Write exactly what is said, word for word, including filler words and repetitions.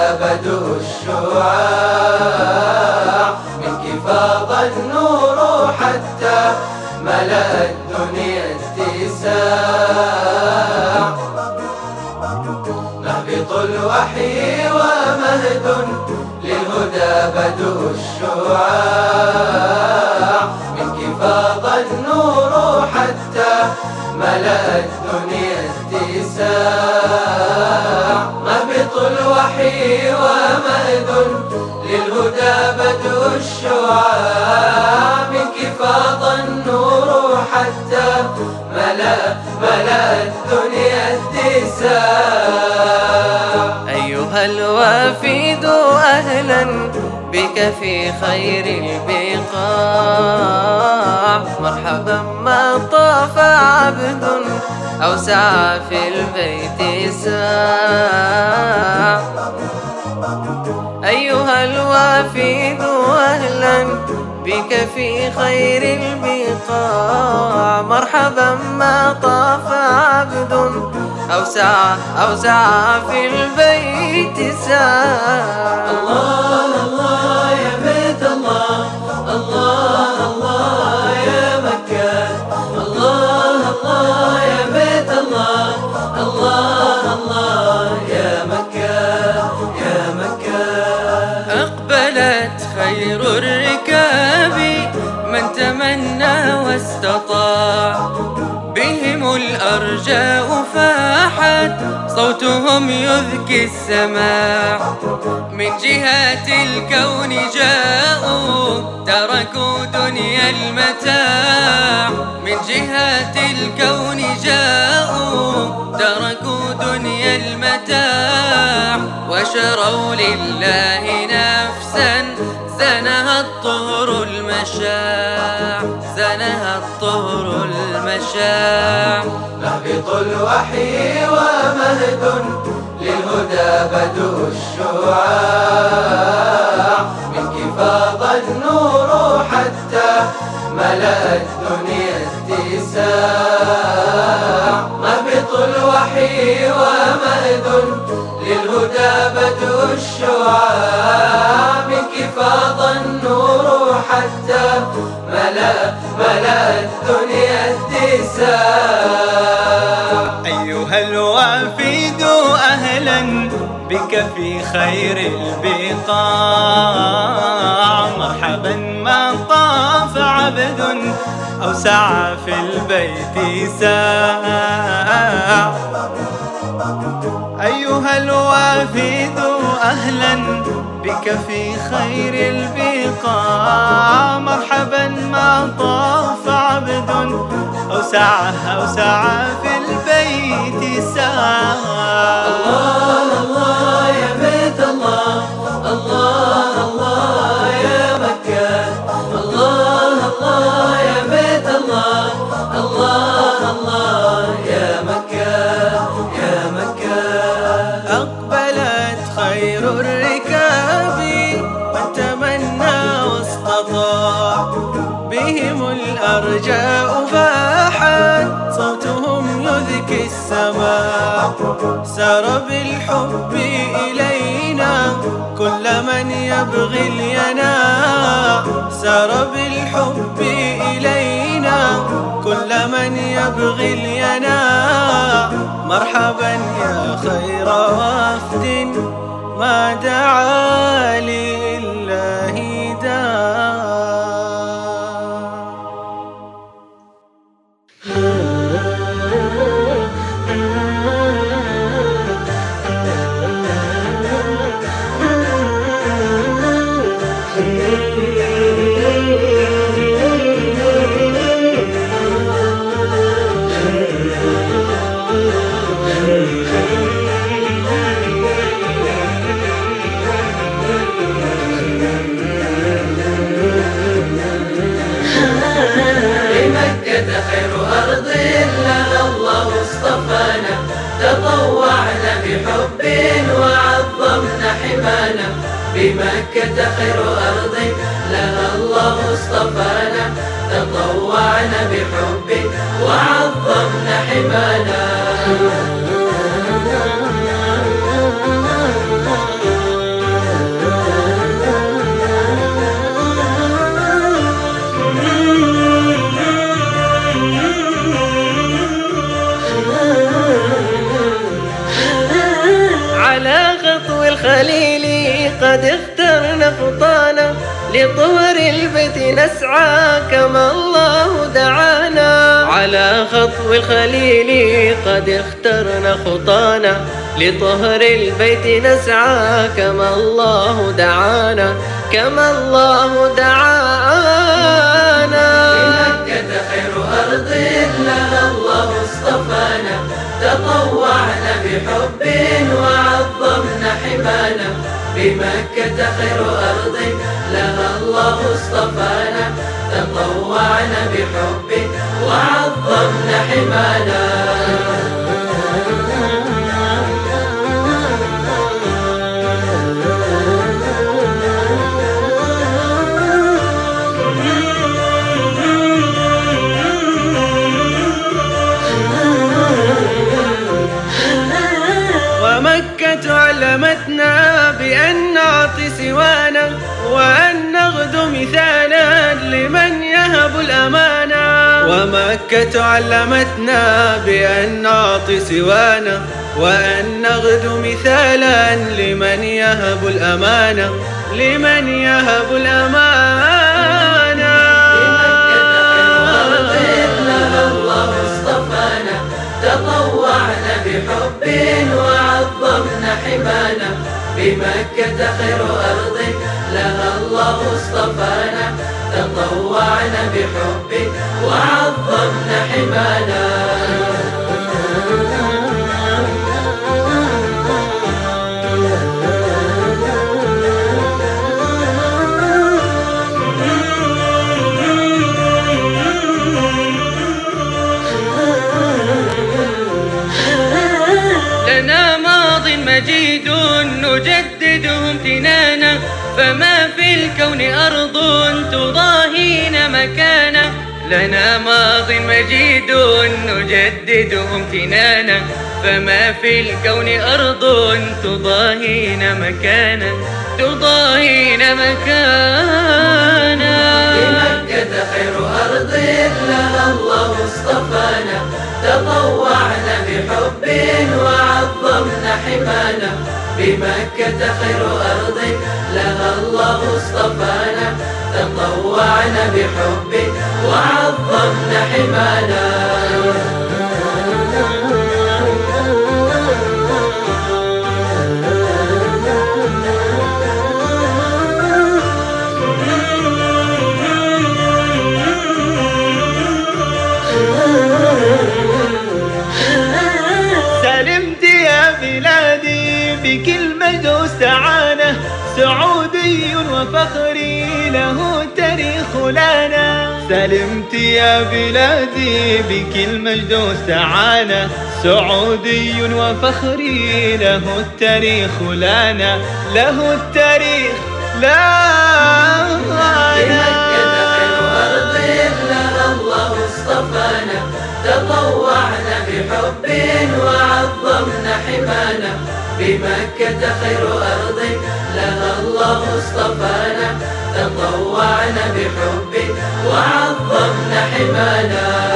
بدء الشعاع، منك فاض النور حتى ملأ الدنيا اتساع. مهبط الوحي ومهد للهدى بدء الشعاع، منك فاض النور حتى ملأ الدنيا اتساع. مهبط الوحي ومهد للهدى بدء الشعاع، منك فاض النور حتى ملأ ملأ الدنيا اتساع. أيها الوافد أهلا بك في خير البقاع، مرحبا ما طاف عبد أو سعى في البيت ساع. أيها الوافد أهلا بك في خير البقاع، مرحبا ما طاف عبد أو سعى أو سعى في البيت ساع. الله الله يا بيت الله، الله الله يا مكة، الله الله يا بيت الله، الله الله يا مكة يا مكة. أقبلت خير الركاب من تمنى واستطاع، بهم الأرجاء فاحت صوتهم يذكي السماع. من جهات الكون جاءوا تركوا دنيا المتاع، من جهات الكون جاءوا تركوا دنيا المتاع، وشروا لله نفسا زنها الطهر المشاع، زنها الطهر المشاع. مهبط الوحي ومهد للهدى بدء الشعاع، منك فاض النور حتى ملأ الدنيا اتساع. مهبط الوحي ومهد للهدى بدء الشعاع، منك فاض النور حتى ملأ ملأ الدنيا اتساع. أيها الوافد أهلا بك في خير البقاع، مرحبا ما طاف عبد أو سعى في البيت ساع. أيها الوافد أهلا بك في خير البقاع، مرحبا ما طاف عبد أو سعى أو سعى في البيت ساع. الله الله يا بيت الله، الله الله يا مكة، الله الله يا بيت الله، الله الله يا مكة يا مكة. أقبلت خير الركاب من تمنى واستطاع، بهم الأرجاء فاحت صوتهم يذكي السماع. سار بالحب إلينا كل من يبغي اليناع، سار بالحب إلينا كل من يبغي اليناع. مرحبا يا خير وفد ما دعا لله داع. خير أرض لها الله اصطفانا، تطوعنا بحب وعظمنا حمانا. بمكة خير أرض لها الله اصطفانا، تطوعنا بحب وعظمنا حمانا. الخليل قد اخترنا خطانا لطهر البيت نسعى كما الله دعانا. على خطو الخليل قد اخترنا خطانا لطهر البيت نسعى كما الله دعانا كما الله دعانا. بمكة خير أرض لها الله اصطفانا تطوعنا بحب وعظمنا حمانا. بمكة خير أرض لها الله اصطفانا تطوعنا بحب وعظمنا حمانا. ومكة علمتنا بأن نعطي سوانا وأن نغدو مثالا لمن يهب الأمانة. ومكة علمتنا بأن نعطي سوانا وأن نغدو مثالا لمن يهب الأمانة لمن يهب الأمانة. تطوعنا بحب وعظمنا حمانا. بمكة خير أرض لها الله اصطفانا تطوعنا بحب وعظمنا حمانا. لنا ماض مجيد نجدده امتنانا فما في الكون أرض تضاهينا مكانا. لنا ماض مجيد نجدده امتنانا فما في الكون أرض تضاهينا مكانا تضاهينا مكانا. بمكة خير أرض لها الله اصطفانا تطوعنا بحب وعظمنا حمانا. بمكة خير أرض لها الله اصطفانا تطوعنا بحب وعظمنا حمانا. سلمت يا بلادي بك المجد استعانة سعودي وفخري له تاريخ لنا. سلمت يا بلادي بك المجد استعانة سعودي وفخري له التاريخ لنا له التاريخ لنا. اصطفانا تطوعنا بحب وعظمنا حمانا. بمكة خير أرض لها الله اصطفانا تطوعنا بحب وعظمنا حمانا.